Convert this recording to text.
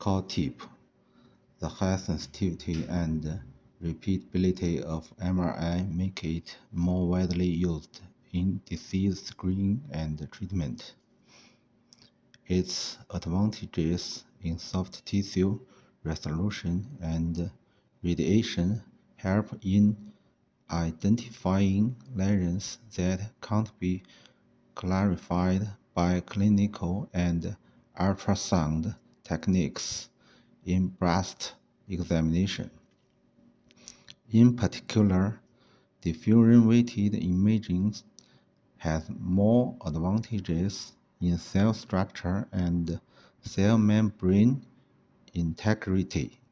core tip. The high sensitivity and repeatability of MRI make it more widely used in disease screening and treatment. Its advantages in soft tissue resolution and radiation help in identifying lesions that can't be clarified by clinical and ultrasound techniques in breast examination. In particular, diffusion-weighted imaging has more advantages in cell structure and cell membrane integrity.